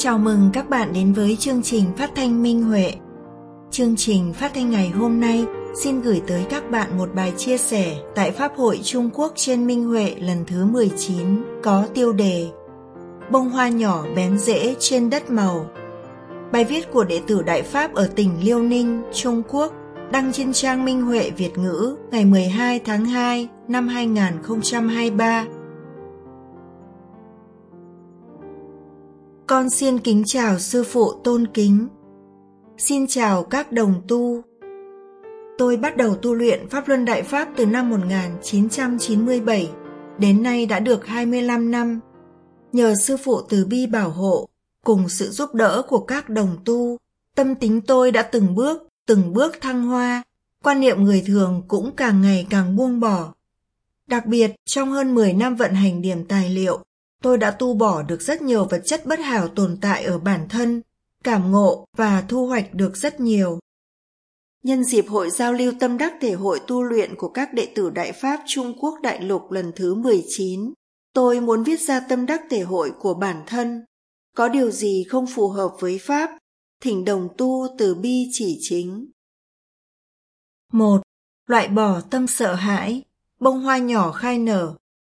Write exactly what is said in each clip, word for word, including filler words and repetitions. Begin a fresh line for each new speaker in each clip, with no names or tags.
Chào mừng các bạn đến với chương trình phát thanh Minh Huệ. Chương trình phát thanh ngày hôm nay xin gửi tới các bạn một bài chia sẻ tại Pháp hội Trung Quốc trên Minh Huệ lần thứ mười chín có tiêu đề Bông hoa nhỏ bén rễ trên đất màu. Bài viết của đệ tử Đại Pháp ở tỉnh Liêu Ninh, Trung Quốc, đăng trên trang Minh Huệ Việt ngữ ngày mười hai tháng hai năm hai nghìn không trăm hai mươi ba. Con xin kính chào sư phụ tôn kính. Xin chào các đồng tu. Tôi bắt đầu tu luyện Pháp Luân Đại Pháp từ năm một nghìn chín trăm chín mươi bảy, đến nay đã được hai mươi lăm năm. Nhờ sư phụ từ bi bảo hộ, cùng sự giúp đỡ của các đồng tu, tâm tính tôi đã từng bước, từng bước thăng hoa, quan niệm người thường cũng càng ngày càng buông bỏ. Đặc biệt, trong hơn mười năm vận hành điểm tài liệu, tôi đã tu bỏ được rất nhiều vật chất bất hảo tồn tại ở bản thân, cảm ngộ và thu hoạch được rất nhiều. Nhân dịp hội giao lưu tâm đắc thể hội tu luyện của các đệ tử Đại Pháp Trung Quốc Đại Lục lần thứ mười chín, tôi muốn viết ra tâm đắc thể hội của bản thân. Có điều gì không phù hợp với Pháp, thỉnh đồng tu từ bi chỉ chính. một. Loại bỏ tâm sợ hãi, bông hoa nhỏ khai nở.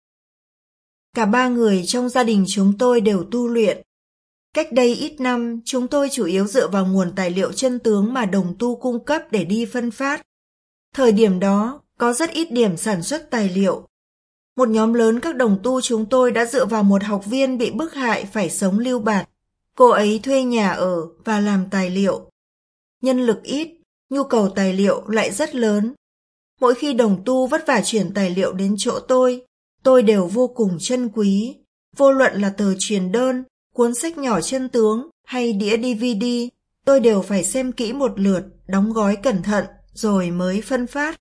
Cả ba người trong gia đình chúng tôi đều tu luyện. Cách đây ít năm, chúng tôi chủ yếu dựa vào nguồn tài liệu chân tướng mà đồng tu cung cấp để đi phân phát. Thời điểm đó, có rất ít điểm sản xuất tài liệu. Một nhóm lớn các đồng tu chúng tôi đã dựa vào một học viên bị bức hại phải sống lưu bạt. Cô ấy thuê nhà ở và làm tài liệu. Nhân lực ít, nhu cầu tài liệu lại rất lớn. Mỗi khi đồng tu vất vả chuyển tài liệu đến chỗ tôi, tôi đều vô cùng trân quý, vô luận là tờ truyền đơn, cuốn sách nhỏ chân tướng hay đĩa đê vê đê, tôi đều phải xem kỹ một lượt, đóng gói cẩn thận, rồi mới phân phát.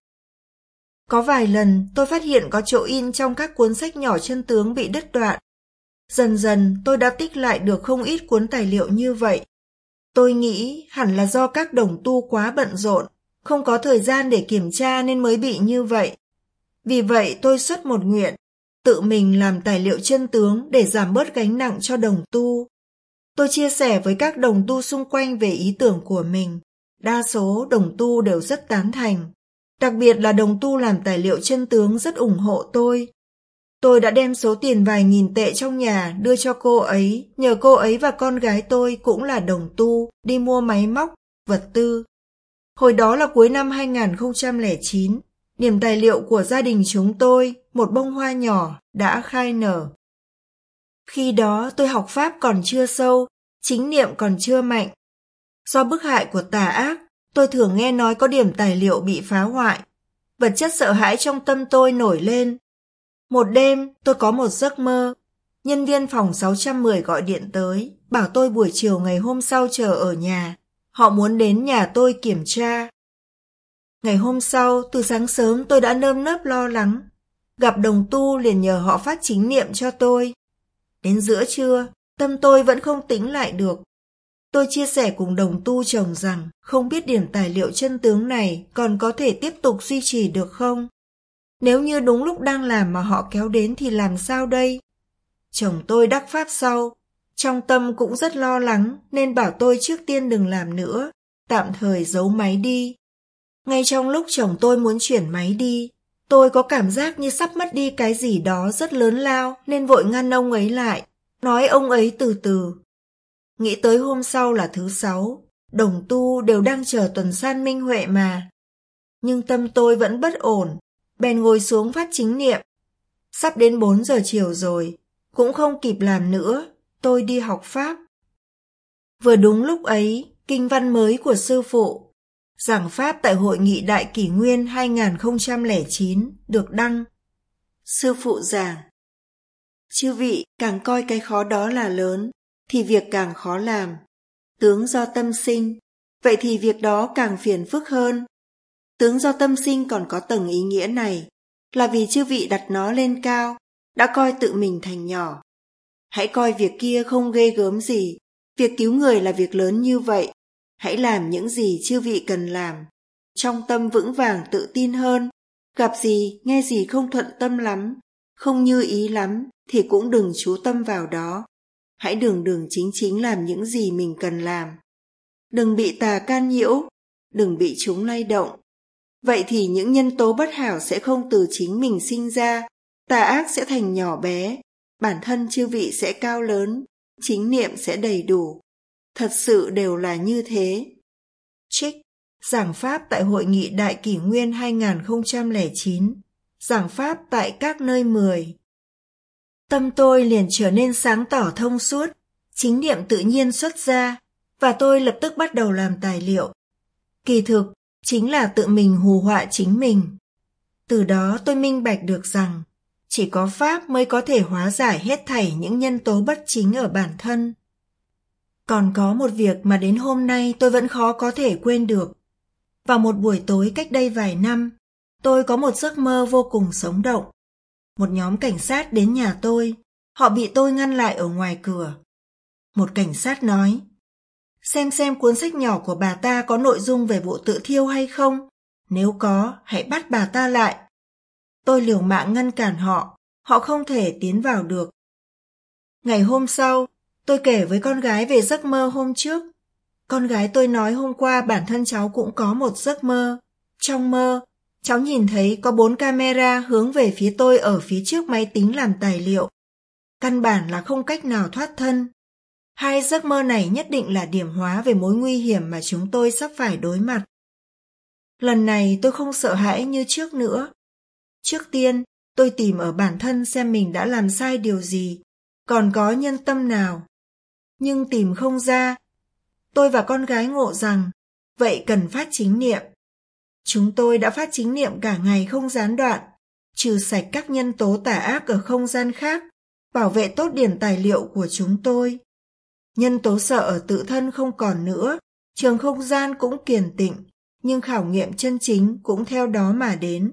Có vài lần tôi phát hiện có chỗ in trong các cuốn sách nhỏ chân tướng bị đứt đoạn. Dần dần tôi đã tích lại được không ít cuốn tài liệu như vậy. Tôi nghĩ hẳn là do các đồng tu quá bận rộn, không có thời gian để kiểm tra nên mới bị như vậy. Vì vậy tôi xuất một nguyện, tự mình làm tài liệu chân tướng để giảm bớt gánh nặng cho đồng tu. Tôi chia sẻ với các đồng tu xung quanh về ý tưởng của mình. Đa số đồng tu đều rất tán thành. Đặc biệt là đồng tu làm tài liệu chân tướng rất ủng hộ tôi. Tôi đã đem số tiền vài nghìn tệ trong nhà đưa cho cô ấy, nhờ cô ấy và con gái tôi cũng là đồng tu đi mua máy móc, vật tư. Hồi đó là cuối năm hai nghìn không trăm lẻ chín. Điểm tài liệu của gia đình chúng tôi, một bông hoa nhỏ, đã khai nở. Khi đó tôi học Pháp còn chưa sâu, chính niệm còn chưa mạnh. Do bức hại của tà ác, tôi thường nghe nói có điểm tài liệu bị phá hoại. Vật chất sợ hãi trong tâm tôi nổi lên. Một đêm, tôi có một giấc mơ. Nhân viên phòng sáu trăm mười gọi điện tới, bảo tôi buổi chiều ngày hôm sau chờ ở nhà. Họ muốn đến nhà tôi kiểm tra. Ngày hôm sau, từ sáng sớm tôi đã nơm nớp lo lắng. Gặp đồng tu liền nhờ họ phát chính niệm cho tôi. Đến giữa trưa, tâm tôi vẫn không tĩnh lại được. Tôi chia sẻ cùng đồng tu chồng rằng không biết điểm tài liệu chân tướng này còn có thể tiếp tục duy trì được không? Nếu như đúng lúc đang làm mà họ kéo đến thì làm sao đây? Chồng tôi đắc pháp sau. Trong tâm cũng rất lo lắng nên bảo tôi trước tiên đừng làm nữa, tạm thời giấu máy đi. Ngay trong lúc chồng tôi muốn chuyển máy đi, tôi có cảm giác như sắp mất đi cái gì đó rất lớn lao nên vội ngăn ông ấy lại, nói ông ấy từ từ. Nghĩ tới hôm sau là thứ sáu, đồng tu đều đang chờ tuần san Minh Huệ mà. Nhưng tâm tôi vẫn bất ổn, bèn ngồi xuống phát chính niệm. Sắp đến bốn giờ chiều rồi, cũng không kịp làm nữa, tôi đi học Pháp. Vừa đúng lúc ấy, kinh văn mới của sư phụ giảng Pháp tại Hội nghị Đại Kỷ Nguyên hai nghìn không trăm lẻ chín được đăng. Sư phụ giảng: chư vị càng coi cái khó đó là lớn, thì việc càng khó làm. Tướng do tâm sinh, vậy thì việc đó càng phiền phức hơn. Tướng do tâm sinh còn có tầng ý nghĩa này, là vì chư vị đặt nó lên cao, đã coi tự mình thành nhỏ. Hãy coi việc kia không ghê gớm gì, việc cứu người là việc lớn như vậy. Hãy làm những gì chư vị cần làm, trong tâm vững vàng tự tin hơn. Gặp gì, nghe gì không thuận tâm lắm, không như ý lắm, thì cũng đừng chú tâm vào đó. hãy đường đường chính chính làm những gì mình cần làm. Đừng bị tà can nhiễu, đừng bị chúng lay động. Vậy thì những nhân tố bất hảo sẽ không từ chính mình sinh ra, tà ác sẽ thành nhỏ bé, bản thân chư vị sẽ cao lớn, chính niệm sẽ đầy đủ. Thật sự đều là như thế. Trích Giảng Pháp tại Hội nghị Đại Kỷ Nguyên hai không không chín. Giảng Pháp tại các nơi mười. Tâm tôi liền trở nên sáng tỏ thông suốt, chính niệm tự nhiên xuất ra, và tôi lập tức bắt đầu làm tài liệu. Kỳ thực, chính là tự mình hù họa chính mình. Từ đó tôi minh bạch được rằng, chỉ có Pháp mới có thể hóa giải hết thảy những nhân tố bất chính ở bản thân. Còn có một việc mà đến hôm nay tôi vẫn khó có thể quên được. Vào một buổi tối cách đây vài năm, tôi có một giấc mơ vô cùng sống động. Một nhóm cảnh sát đến nhà tôi, họ bị tôi ngăn lại ở ngoài cửa. Một cảnh sát nói, xem xem cuốn sách nhỏ của bà ta có nội dung về vụ tự thiêu hay không, nếu có, hãy bắt bà ta lại. Tôi liều mạng ngăn cản họ, họ không thể tiến vào được. Ngày hôm sau, tôi kể với con gái về giấc mơ hôm trước. Con gái tôi nói hôm qua bản thân cháu cũng có một giấc mơ. Trong mơ, cháu nhìn thấy có bốn camera hướng về phía tôi ở phía trước máy tính làm tài liệu. Căn bản là không cách nào thoát thân. Hai giấc mơ này nhất định là điểm hóa về mối nguy hiểm mà chúng tôi sắp phải đối mặt. Lần này tôi không sợ hãi như trước nữa. Trước tiên, tôi tìm ở bản thân xem mình đã làm sai điều gì, còn có nhân tâm nào. Nhưng tìm không ra. Tôi và con gái ngộ rằng, vậy cần phát chính niệm. Chúng tôi đã phát chính niệm cả ngày không gián đoạn, trừ sạch các nhân tố tà ác ở không gian khác, bảo vệ tốt điển tài liệu của chúng tôi. Nhân tố sợ ở tự thân không còn nữa, trường không gian cũng kiền tịnh, nhưng khảo nghiệm chân chính cũng theo đó mà đến.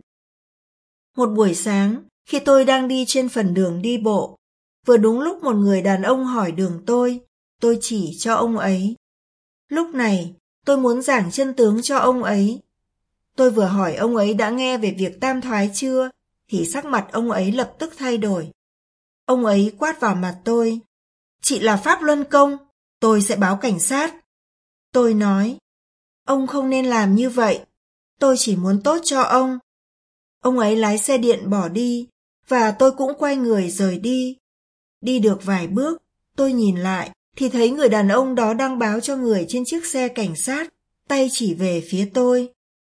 Một buổi sáng, khi tôi đang đi trên phần đường đi bộ, vừa đúng lúc một người đàn ông hỏi đường tôi, tôi chỉ cho ông ấy. Lúc này, tôi muốn giảng chân tướng cho ông ấy. Tôi vừa hỏi ông ấy đã nghe về việc tam thoái chưa, thì sắc mặt ông ấy lập tức thay đổi. Ông ấy quát vào mặt tôi, chị là Pháp Luân Công, tôi sẽ báo cảnh sát. Tôi nói, ông không nên làm như vậy, tôi chỉ muốn tốt cho ông. Ông ấy lái xe điện bỏ đi, và tôi cũng quay người rời đi. Đi được vài bước, tôi nhìn lại, thì thấy người đàn ông đó đang báo cho người trên chiếc xe cảnh sát, tay chỉ về phía tôi.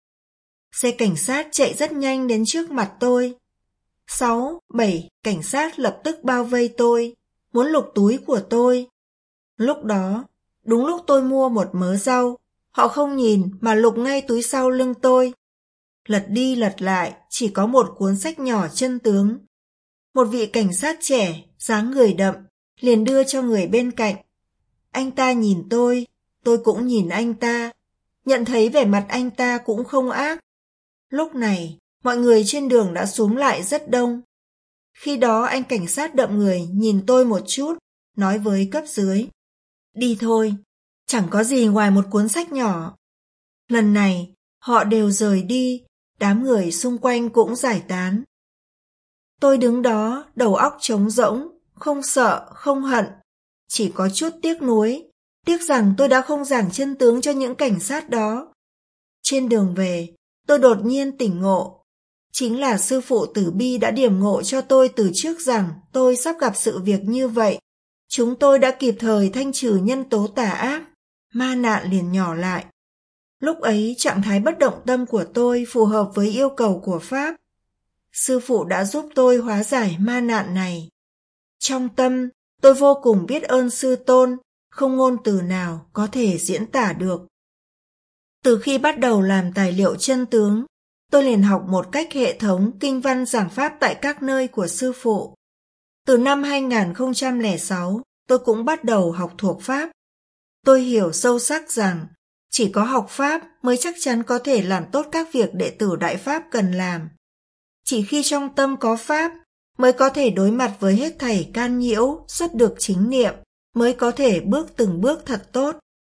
Xe cảnh sát chạy rất nhanh đến trước mặt tôi. Sáu, bảy cảnh sát lập tức bao vây tôi, muốn lục túi của tôi. Lúc đó, đúng lúc tôi mua một mớ rau, họ không nhìn mà lục ngay túi sau lưng tôi. Lật đi lật lại, chỉ có một cuốn sách nhỏ chân tướng. Một vị cảnh sát trẻ, dáng người đậm, liền đưa cho người bên cạnh. Anh ta nhìn tôi, tôi cũng nhìn anh ta, nhận thấy vẻ mặt anh ta cũng không ác. Lúc này, mọi người trên đường đã xúm lại rất đông. Khi đó anh cảnh sát đậm người nhìn tôi một chút, nói với cấp dưới. Đi thôi, chẳng có gì ngoài một cuốn sách nhỏ. Lần này, họ đều rời đi, đám người xung quanh cũng giải tán. Tôi đứng đó, đầu óc trống rỗng, không sợ, không hận, chỉ có chút tiếc nuối, tiếc rằng tôi đã không giảng chân tướng cho những cảnh sát đó. Trên đường về, tôi đột nhiên tỉnh ngộ. Chính là sư phụ Tử Bi đã điểm ngộ cho tôi từ trước rằng tôi sắp gặp sự việc như vậy. Chúng tôi đã kịp thời thanh trừ nhân tố tà ác, ma nạn liền nhỏ lại. Lúc ấy trạng thái bất động tâm của tôi phù hợp với yêu cầu của Pháp. Sư phụ đã giúp tôi hóa giải ma nạn này. Trong tâm, tôi vô cùng biết ơn Sư Tôn, không ngôn từ nào có thể diễn tả được. Từ khi bắt đầu làm tài liệu chân tướng, tôi liền học một cách hệ thống kinh văn giảng Pháp tại các nơi của sư phụ. Từ năm hai không không sáu, tôi cũng bắt đầu học thuộc Pháp. Tôi hiểu sâu sắc rằng, chỉ có học Pháp mới chắc chắn có thể làm tốt các việc đệ tử Đại Pháp cần làm. Chỉ khi trong tâm có Pháp, mới có thể đối mặt với hết thảy can nhiễu, xuất được chính niệm, mới có thể bước từng bước thật tốt.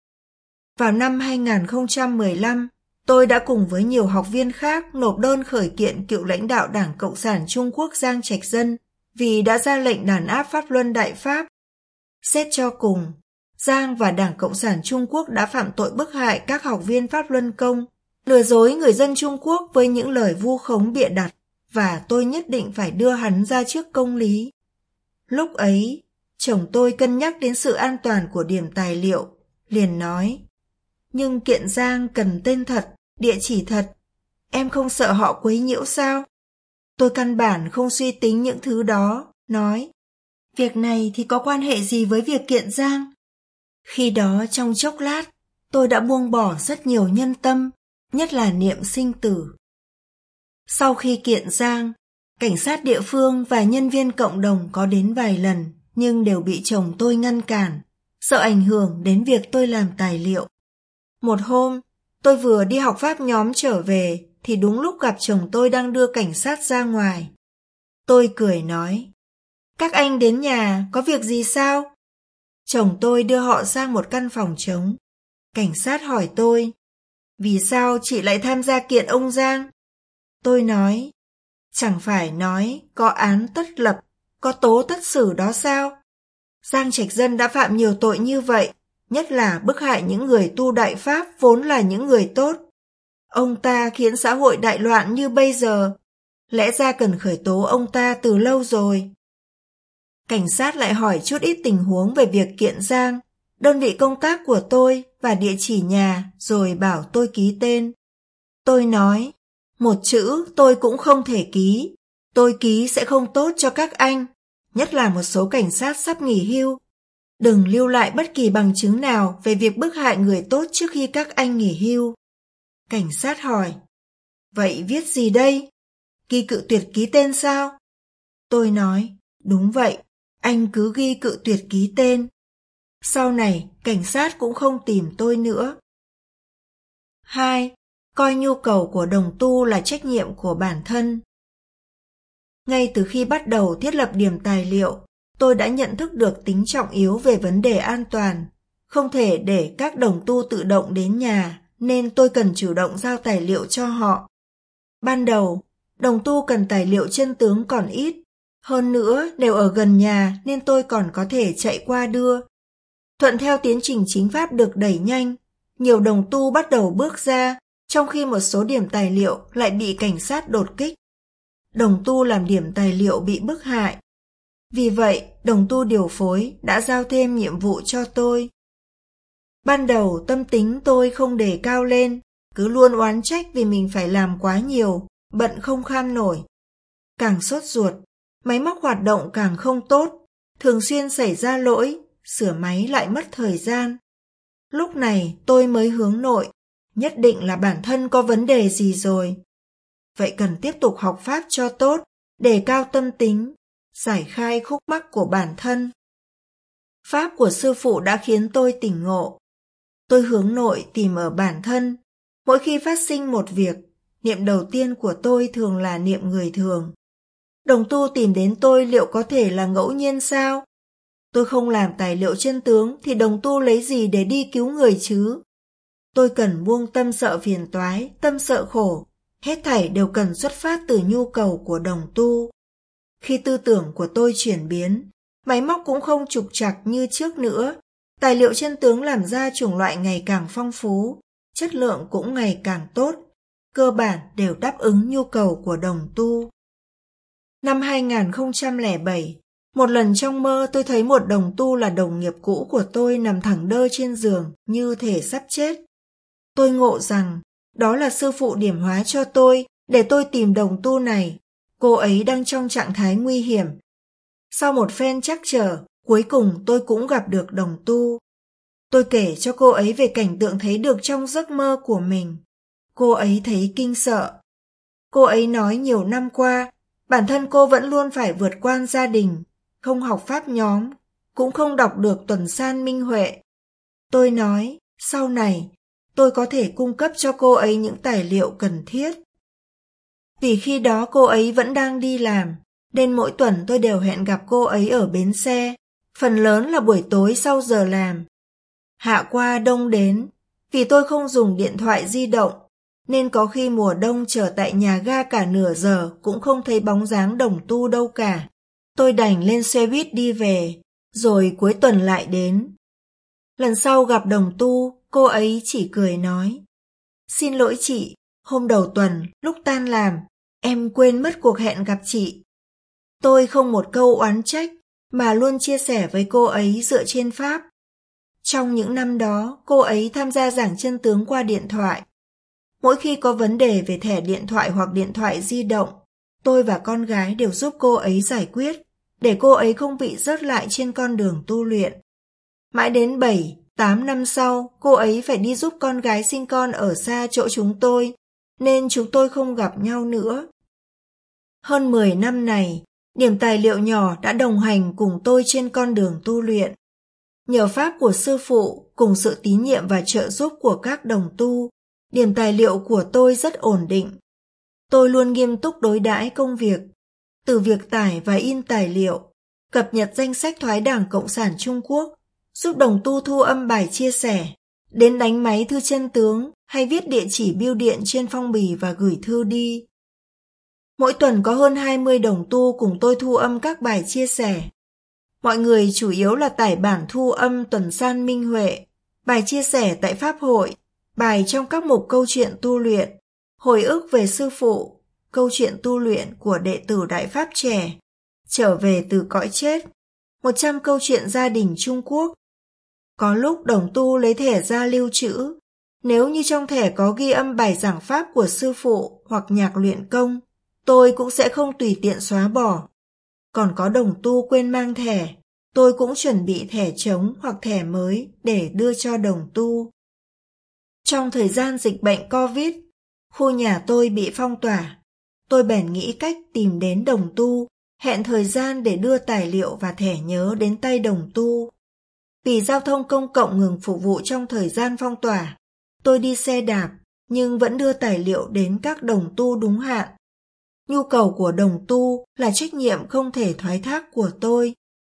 Vào năm hai không một lăm, tôi đã cùng với nhiều học viên khác nộp đơn khởi kiện cựu lãnh đạo Đảng Cộng sản Trung Quốc Giang Trạch Dân vì đã ra lệnh đàn áp Pháp Luân Đại Pháp. Xét cho cùng, Giang và Đảng Cộng sản Trung Quốc đã phạm tội bức hại các học viên Pháp Luân Công, lừa dối người dân Trung Quốc với những lời vu khống bịa đặt, và tôi nhất định phải đưa hắn ra trước công lý. Lúc ấy, chồng tôi cân nhắc đến sự an toàn của điểm tài liệu, liền nói: nhưng kiện Giang cần tên thật, địa chỉ thật, em không sợ họ quấy nhiễu sao? Tôi căn bản không suy tính những thứ đó, nói: việc này thì có quan hệ gì với việc kiện Giang? Khi đó trong chốc lát, tôi đã buông bỏ rất nhiều nhân tâm, nhất là niệm sinh tử. Sau khi kiện Giang, cảnh sát địa phương và nhân viên cộng đồng có đến vài lần, nhưng đều bị chồng tôi ngăn cản, sợ ảnh hưởng đến việc tôi làm tài liệu. Một hôm, tôi vừa đi học pháp nhóm trở về, thì đúng lúc gặp chồng tôi đang đưa cảnh sát ra ngoài. Tôi cười nói: các anh đến nhà, có việc gì sao? Chồng tôi đưa họ sang một căn phòng trống. Cảnh sát hỏi tôi: vì sao chị lại tham gia kiện ông Giang? Tôi nói: chẳng phải nói có án tất lập, có tố tất xử đó sao? Giang Trạch Dân đã phạm nhiều tội như vậy, nhất là bức hại những người tu Đại Pháp vốn là những người tốt. Ông ta khiến xã hội đại loạn như bây giờ, lẽ ra cần khởi tố ông ta từ lâu rồi. Cảnh sát lại hỏi chút ít tình huống về việc kiện Giang, đơn vị công tác của tôi và địa chỉ nhà, rồi bảo tôi ký tên. Tôi nói: một chữ tôi cũng không thể ký, tôi ký sẽ không tốt cho các anh, nhất là một số cảnh sát sắp nghỉ hưu. Đừng lưu lại bất kỳ bằng chứng nào về việc bức hại người tốt trước khi các anh nghỉ hưu. Cảnh sát hỏi: vậy viết gì đây? Ghi cự tuyệt ký tên sao? Tôi nói: đúng vậy, anh cứ ghi cự tuyệt ký tên. Sau này, cảnh sát cũng không tìm tôi nữa. hai. Coi nhu cầu của đồng tu là trách nhiệm của bản thân. Ngay từ khi bắt đầu thiết lập điểm tài liệu, tôi đã nhận thức được tính trọng yếu về vấn đề an toàn. Không thể để các đồng tu tự động đến nhà, nên tôi cần chủ động giao tài liệu cho họ. Ban đầu, đồng tu cần tài liệu chân tướng còn ít. Hơn nữa, đều ở gần nhà nên tôi còn có thể chạy qua đưa. Thuận theo tiến trình chính pháp được đẩy nhanh, nhiều đồng tu bắt đầu bước ra, trong khi một số điểm tài liệu lại bị cảnh sát đột kích. Đồng tu làm điểm tài liệu bị bức hại. Vì vậy, đồng tu điều phối đã giao thêm nhiệm vụ cho tôi. Ban đầu tâm tính tôi không đề cao lên, cứ luôn oán trách vì mình phải làm quá nhiều, bận không kham nổi. Càng sốt ruột, máy móc hoạt động càng không tốt, thường xuyên xảy ra lỗi, sửa máy lại mất thời gian. Lúc này tôi mới hướng nội, nhất định là bản thân có vấn đề gì rồi. Vậy cần tiếp tục học pháp cho tốt, đề cao tâm tính, giải khai khúc mắc của bản thân. Pháp của sư phụ đã khiến tôi tỉnh ngộ. Tôi hướng nội tìm ở bản thân. Mỗi khi phát sinh một việc, niệm đầu tiên của tôi thường là niệm người thường. Đồng tu tìm đến tôi liệu có thể là ngẫu nhiên sao? Tôi không làm tài liệu chân tướng thì đồng tu lấy gì để đi cứu người chứ? Tôi cần buông tâm sợ phiền toái, tâm sợ khổ. Hết thảy đều cần xuất phát từ nhu cầu của đồng tu. Khi tư tưởng của tôi chuyển biến, máy móc cũng không trục trặc như trước nữa. Tài liệu chân tướng làm ra chủng loại ngày càng phong phú, chất lượng cũng ngày càng tốt, cơ bản đều đáp ứng nhu cầu của đồng tu. Năm hai nghìn không trăm lẻ bảy, một lần trong mơ tôi thấy một đồng tu là đồng nghiệp cũ của tôi nằm thẳng đơ trên giường như thể sắp chết. Tôi ngộ rằng đó là sư phụ điểm hóa cho tôi để tôi tìm đồng tu này. Cô ấy đang trong trạng thái nguy hiểm. Sau một phen trắc trở, cuối cùng tôi cũng gặp được đồng tu. Tôi kể cho cô ấy về cảnh tượng thấy được trong giấc mơ của mình. Cô ấy thấy kinh sợ. Cô ấy nói nhiều năm qua, bản thân cô vẫn luôn phải vượt qua gia đình, không học pháp nhóm, cũng không đọc được Tuần San Minh Huệ. Tôi nói, sau này, tôi có thể cung cấp cho cô ấy những tài liệu cần thiết. Vì khi đó cô ấy vẫn đang đi làm, nên mỗi tuần tôi đều hẹn gặp cô ấy ở bến xe, phần lớn là buổi tối sau giờ làm. Hạ qua đông đến, vì tôi không dùng điện thoại di động, nên có khi mùa đông chờ tại nhà ga cả nửa giờ cũng không thấy bóng dáng đồng tu đâu cả. Tôi đành lên xe buýt đi về, Rồi cuối tuần lại đến. Lần sau gặp đồng tu, cô ấy chỉ cười nói: "Xin lỗi chị, hôm đầu tuần, lúc tan làm, em quên mất cuộc hẹn gặp chị." Tôi không một câu oán trách, mà luôn chia sẻ với cô ấy dựa trên Pháp. Trong những năm đó, cô ấy tham gia giảng chân tướng qua điện thoại. Mỗi khi có vấn đề về thẻ điện thoại hoặc điện thoại di động, tôi và con gái đều giúp cô ấy giải quyết, để cô ấy không bị rớt lại trên con đường tu luyện. Mãi đến bảy, tám năm sau, cô ấy phải đi giúp con gái sinh con ở xa chỗ chúng tôi, nên chúng tôi không gặp nhau nữa. Hơn mười năm này, điểm tài liệu nhỏ đã đồng hành cùng tôi trên con đường tu luyện. Nhờ pháp của sư phụ cùng sự tín nhiệm và trợ giúp của các đồng tu, điểm tài liệu của tôi rất ổn định. Tôi luôn nghiêm túc đối đãi công việc, từ việc tải và in tài liệu, cập nhật danh sách thoái đảng Cộng sản Trung Quốc, giúp đồng tu thu âm bài chia sẻ, đến đánh máy thư chân tướng hay viết địa chỉ bưu điện trên phong bì và gửi thư đi. Mỗi tuần có hơn hai mươi đồng tu cùng tôi thu âm các bài chia sẻ. Mọi người chủ yếu là tải bản thu âm tuần san minh huệ, bài chia sẻ tại Pháp hội, bài trong các mục câu chuyện tu luyện, hồi ức về sư phụ, câu chuyện tu luyện của đệ tử Đại Pháp trẻ, trở về từ cõi chết, một trăm câu chuyện gia đình Trung Quốc. Có lúc đồng tu lấy thẻ ra lưu trữ, nếu như trong thẻ có ghi âm bài giảng Pháp của sư phụ hoặc nhạc luyện công, tôi cũng sẽ không tùy tiện xóa bỏ. Còn có đồng tu quên mang thẻ, tôi cũng chuẩn bị thẻ trống hoặc thẻ mới để đưa cho đồng tu. Trong thời gian dịch bệnh Covid, khu nhà tôi bị phong tỏa. Tôi bèn nghĩ cách tìm đến đồng tu, hẹn thời gian để đưa tài liệu và thẻ nhớ đến tay đồng tu. Vì giao thông công cộng ngừng phục vụ trong thời gian phong tỏa, tôi đi xe đạp nhưng vẫn đưa tài liệu đến các đồng tu đúng hạn. Nhu cầu của đồng tu là trách nhiệm không thể thoái thác của tôi.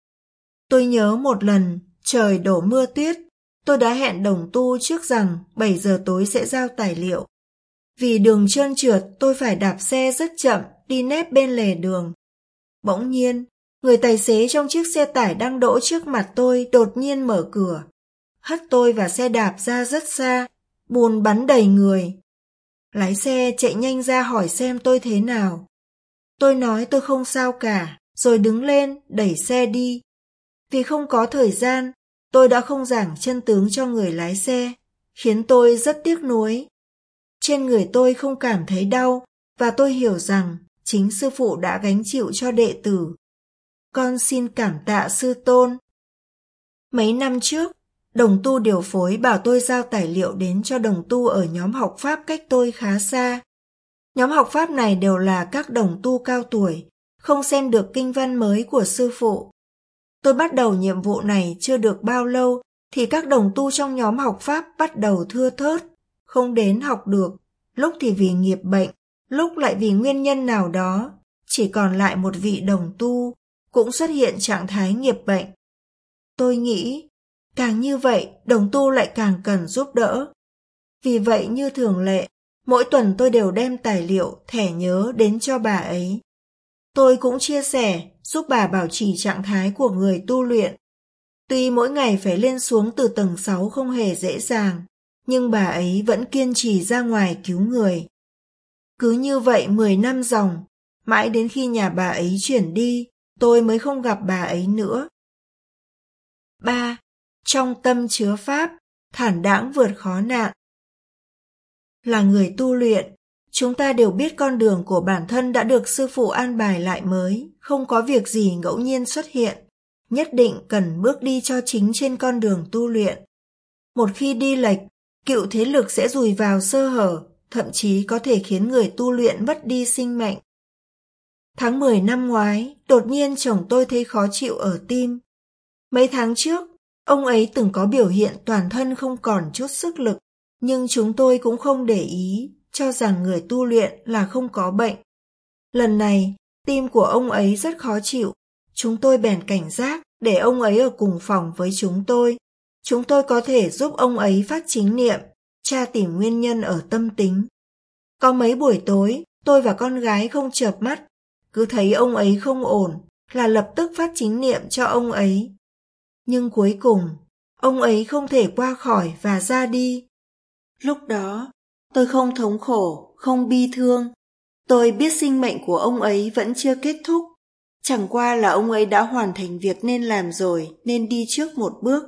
Tôi nhớ một lần, trời đổ mưa tuyết, tôi đã hẹn đồng tu trước rằng bảy giờ tối sẽ giao tài liệu. Vì đường trơn trượt, tôi phải đạp xe rất chậm, đi nép bên lề đường. Bỗng nhiên, người tài xế trong chiếc xe tải đang đỗ trước mặt tôi đột nhiên mở cửa, hất tôi và xe đạp ra rất xa, bùn bắn đầy người. Lái xe chạy nhanh ra hỏi xem tôi thế nào. Tôi nói tôi không sao cả, rồi đứng lên, đẩy xe đi. Vì không có thời gian, tôi đã không giảng chân tướng cho người lái xe, khiến tôi rất tiếc nuối. Trên người tôi không cảm thấy đau, và tôi hiểu rằng chính sư phụ đã gánh chịu cho đệ tử. Con xin cảm tạ sư tôn. Mấy năm trước, đồng tu điều phối bảo tôi giao tài liệu đến cho đồng tu ở nhóm học Pháp cách tôi khá xa. Nhóm học Pháp này đều là các đồng tu cao tuổi, không xem được kinh văn mới của sư phụ. Tôi bắt đầu nhiệm vụ này chưa được bao lâu thì các đồng tu trong nhóm học Pháp bắt đầu thưa thớt, không đến học được, lúc thì vì nghiệp bệnh, lúc lại vì nguyên nhân nào đó, chỉ còn lại một vị đồng tu, cũng xuất hiện trạng thái nghiệp bệnh. Tôi nghĩ, càng như vậy, đồng tu lại càng cần giúp đỡ. Vì vậy như thường lệ, mỗi tuần tôi đều đem tài liệu, thẻ nhớ đến cho bà ấy. Tôi cũng chia sẻ, giúp bà bảo trì trạng thái của người tu luyện. Tuy mỗi ngày phải lên xuống từ tầng sáu không hề dễ dàng, nhưng bà ấy vẫn kiên trì ra ngoài cứu người. Cứ như vậy mười năm dòng, mãi đến khi nhà bà ấy chuyển đi, tôi mới không gặp bà ấy nữa. ba. Trong tâm chứa Pháp, thản đãng vượt khó nạn. Là người tu luyện, chúng ta đều biết con đường của bản thân đã được sư phụ an bài lại mới, không có việc gì ngẫu nhiên xuất hiện, nhất định cần bước đi cho chính trên con đường tu luyện. Một khi đi lệch, cựu thế lực sẽ dùi vào sơ hở, thậm chí có thể khiến người tu luyện mất đi sinh mệnh. Tháng mười năm ngoái, đột nhiên chồng tôi thấy khó chịu ở tim. Mấy tháng trước, ông ấy từng có biểu hiện toàn thân không còn chút sức lực, nhưng chúng tôi cũng không để ý, cho rằng người tu luyện là không có bệnh. Lần này, tim của ông ấy rất khó chịu, chúng tôi bèn cảnh giác để ông ấy ở cùng phòng với chúng tôi. Chúng tôi có thể giúp ông ấy phát chính niệm, tra tìm nguyên nhân ở tâm tính. Có mấy buổi tối, tôi và con gái không chợp mắt, cứ thấy ông ấy không ổn, là lập tức phát chính niệm cho ông ấy. Nhưng cuối cùng, ông ấy không thể qua khỏi và ra đi. Lúc đó, tôi không thống khổ, không bi thương. Tôi biết sinh mệnh của ông ấy vẫn chưa kết thúc. Chẳng qua là ông ấy đã hoàn thành việc nên làm rồi, nên đi trước một bước.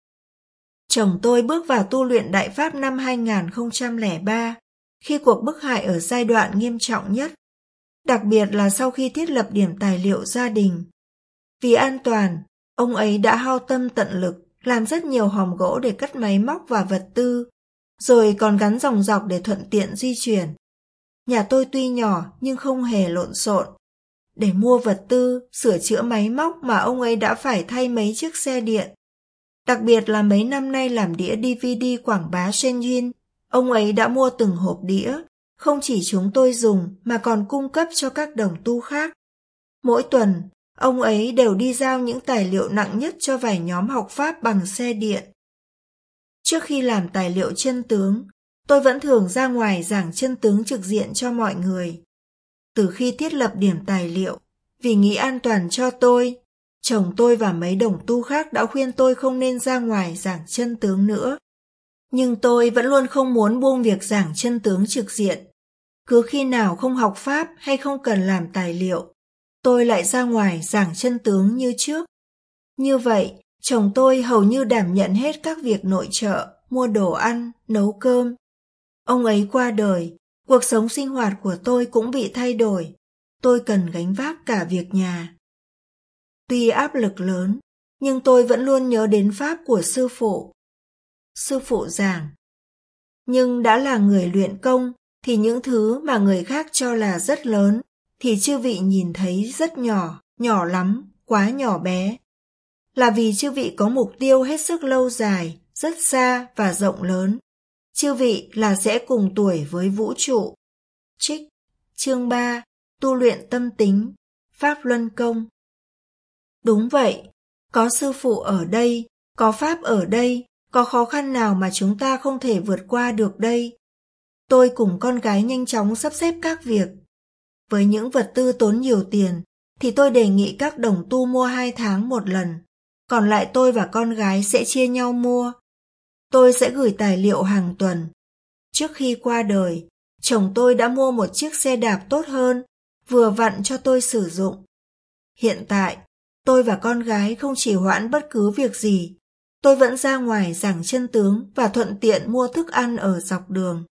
Chồng tôi bước vào tu luyện Đại Pháp năm hai không không ba, khi cuộc bức hại ở giai đoạn nghiêm trọng nhất, đặc biệt là sau khi thiết lập điểm tài liệu gia đình. Vì an toàn, ông ấy đã hao tâm tận lực, làm rất nhiều hòm gỗ để cất máy móc và vật tư, rồi còn gắn dòng dọc để thuận tiện di chuyển. Nhà tôi tuy nhỏ nhưng không hề lộn xộn. Để mua vật tư, sửa chữa máy móc mà ông ấy đã phải thay mấy chiếc xe điện. Đặc biệt là mấy năm nay làm đĩa đê vê đê quảng bá Shenyun, ông ấy đã mua từng hộp đĩa, không chỉ chúng tôi dùng mà còn cung cấp cho các đồng tu khác. Mỗi tuần, ông ấy đều đi giao những tài liệu nặng nhất cho vài nhóm học Pháp bằng xe điện. Trước khi làm tài liệu chân tướng, tôi vẫn thường ra ngoài giảng chân tướng trực diện cho mọi người. Từ khi thiết lập điểm tài liệu, vì nghĩ an toàn cho tôi, chồng tôi và mấy đồng tu khác đã khuyên tôi không nên ra ngoài giảng chân tướng nữa. Nhưng tôi vẫn luôn không muốn buông việc giảng chân tướng trực diện. Cứ khi nào không học Pháp hay không cần làm tài liệu, tôi lại ra ngoài giảng chân tướng như trước. Như vậy, chồng tôi hầu như đảm nhận hết các việc nội trợ, mua đồ ăn, nấu cơm. Ông ấy qua đời, cuộc sống sinh hoạt của tôi cũng bị thay đổi. Tôi cần gánh vác cả việc nhà. Tuy áp lực lớn, nhưng tôi vẫn luôn nhớ đến Pháp của sư phụ. Sư phụ giảng, nhưng đã là người luyện công, thì những thứ mà người khác cho là rất lớn, thì chư vị nhìn thấy rất nhỏ, nhỏ lắm, quá nhỏ bé. Là vì chư vị có mục tiêu hết sức lâu dài, rất xa và rộng lớn. Chư vị là sẽ cùng tuổi với vũ trụ. Trích, chương ba, tu luyện tâm tính, Pháp Luân Công. Đúng vậy, có sư phụ ở đây, có Pháp ở đây, có khó khăn nào mà chúng ta không thể vượt qua được đây. Tôi cùng con gái nhanh chóng sắp xếp các việc. Với những vật tư tốn nhiều tiền, thì tôi đề nghị các đồng tu mua hai tháng một lần, còn lại tôi và con gái sẽ chia nhau mua. Tôi sẽ gửi tài liệu hàng tuần. Trước khi qua đời, chồng tôi đã mua một chiếc xe đạp tốt hơn, vừa vặn cho tôi sử dụng. Hiện tại, tôi và con gái không chỉ hoãn bất cứ việc gì, tôi vẫn ra ngoài giảng chân tướng và thuận tiện mua thức ăn ở dọc đường.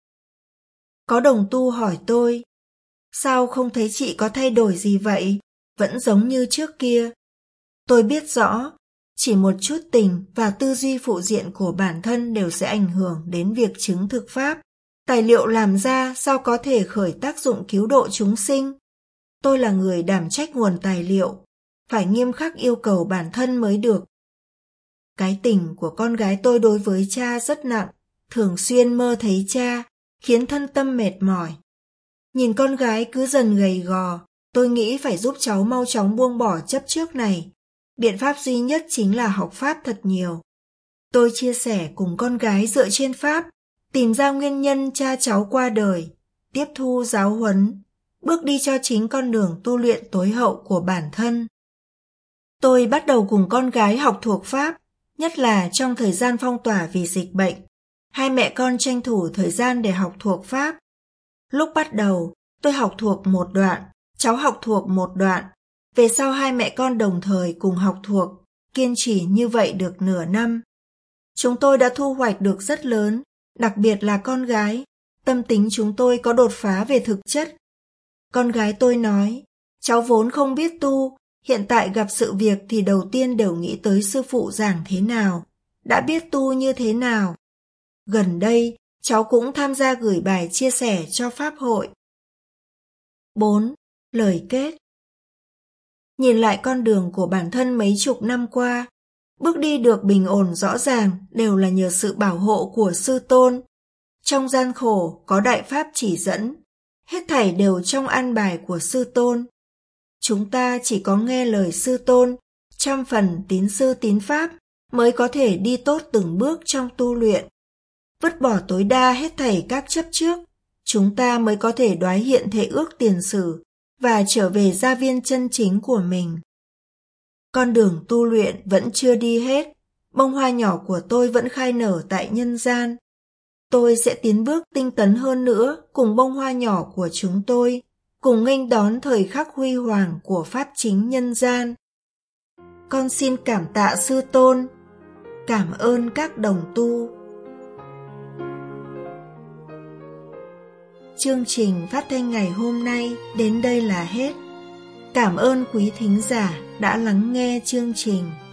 Có đồng tu hỏi tôi, sao không thấy chị có thay đổi gì vậy, vẫn giống như trước kia. Tôi biết rõ, chỉ một chút tình và tư duy phụ diện của bản thân đều sẽ ảnh hưởng đến việc chứng thực Pháp. Tài liệu làm ra sao có thể khởi tác dụng cứu độ chúng sinh. Tôi là người đảm trách nguồn tài liệu, phải nghiêm khắc yêu cầu bản thân mới được. Cái tình của con gái tôi đối với cha rất nặng, thường xuyên mơ thấy cha, khiến thân tâm mệt mỏi. Nhìn con gái cứ dần gầy gò, tôi nghĩ phải giúp cháu mau chóng buông bỏ chấp trước này. Biện pháp duy nhất chính là học Pháp thật nhiều. Tôi chia sẻ cùng con gái dựa trên Pháp, tìm ra nguyên nhân cha cháu qua đời, tiếp thu giáo huấn, bước đi cho chính con đường tu luyện tối hậu của bản thân. Tôi bắt đầu cùng con gái học thuộc Pháp, nhất là trong thời gian phong tỏa vì dịch bệnh. Hai mẹ con tranh thủ thời gian để học thuộc Pháp. Lúc bắt đầu, tôi học thuộc một đoạn, cháu học thuộc một đoạn. Về sau hai mẹ con đồng thời cùng học thuộc, kiên trì như vậy được nửa năm. Chúng tôi đã thu hoạch được rất lớn, đặc biệt là con gái. Tâm tính chúng tôi có đột phá về thực chất. Con gái tôi nói, cháu vốn không biết tu, hiện tại gặp sự việc thì đầu tiên đều nghĩ tới sư phụ giảng thế nào, đã biết tu như thế nào. Gần đây, cháu cũng tham gia gửi bài chia sẻ cho Pháp hội. bốn. Lời kết. Nhìn lại con đường của bản thân mấy chục năm qua, bước đi được bình ổn rõ ràng đều là nhờ sự bảo hộ của Sư Tôn. Trong gian khổ có Đại Pháp chỉ dẫn, hết thảy đều trong an bài của Sư Tôn. Chúng ta chỉ có nghe lời Sư Tôn, trăm phần tín sư tín Pháp mới có thể đi tốt từng bước trong tu luyện. Vứt bỏ tối đa hết thảy các chấp trước, chúng ta mới có thể đoái hiện thể ước tiền sử và trở về gia viên chân chính của mình. Con đường tu luyện vẫn chưa đi hết, bông hoa nhỏ của tôi vẫn khai nở tại nhân gian. Tôi sẽ tiến bước tinh tấn hơn nữa cùng bông hoa nhỏ của chúng tôi, cùng nghênh đón thời khắc huy hoàng của pháp chính nhân gian. Con xin cảm tạ Sư Tôn, cảm ơn các đồng tu. Chương trình phát thanh ngày hôm nay đến đây là hết. Cảm ơn quý thính giả đã lắng nghe chương trình.